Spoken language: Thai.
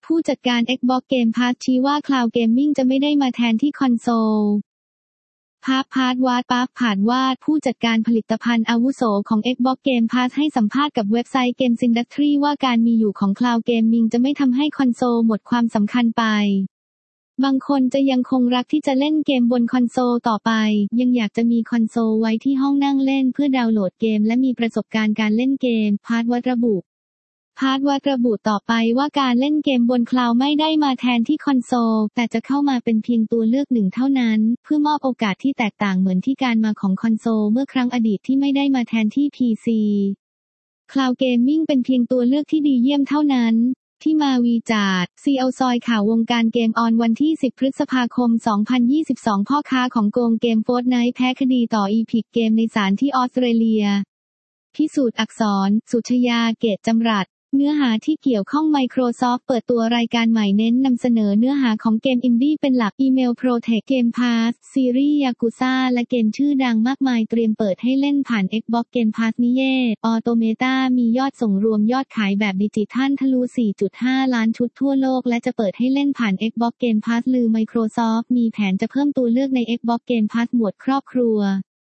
ผู้จัดการ Xbox Game Pass ชี้ว่า Cloud Gaming จะไม่ได้มาแทนที่คอนโซลปาร์ค วาดผู้จัดการผลิตภัณฑ์อาวุโสของ Xbox Game Pass ให้สัมภาษณ์กับเว็บไซต์ Games Industry ว่าการมีอยู่ของ Cloud Gaming จะไม่ทำให้คอนโซลหมดความสำคัญไปบางคนจะยังคงรักที่จะเล่นเกมบนคอนโซลต่อไปยังอยากจะมีคอนโซลไว้ที่ห้องนั่งเล่นเพื่อดาวน์โหลดเกมและมีประสบการณ์การเล่นเกมพาร์ทวัดระบุต่อไปว่าการเล่นเกมบนคลาวด์ไม่ได้มาแทนที่คอนโซลแต่จะเข้ามาเป็นเพียงตัวเลือกหนึ่งเท่านั้นเพื่อมอบโอกาสที่แตกต่างเหมือนที่การมาของคอนโซลเมื่อครั้งอดีตที่ไม่ได้มาแทนที่ PC Cloud Gaming เป็นเพียงตัวเลือกที่ดีเยี่ยมเท่านั้นที่มาวีจาด CEO ซอยข่าววงการเกมออนวันที่ 10 พฤษภาคม 2022 พ่อค้าของโกงเกม Fortnite แพ้คดีต่อ Epic Games ในศาลที่ออสเตรเลียพิสูจน์อักษร สุชยา เกตจำรัดเนื้อหาที่เกี่ยวข้อง Microsoft เปิดตัวรายการใหม่เน้นนำเสนอเนื้อหาของเกมอินดี้เป็นหลัก Email Protect Game Pass ซีรีส์ Yakuza และเกมชื่อดังมากมายเตรียมเปิดให้เล่นผ่าน Xbox Game Pass นิเย่ Automata มียอดส่งรวมยอดขายแบบดิจิทัลทะลุ 4.5 ล้านชุดทั่วโลกและจะเปิดให้เล่นผ่าน Xbox Game Pass ลือ Microsoft มีแผนจะเพิ่มตัวเลือกใน Xbox Game Pass หมวดครอบครัว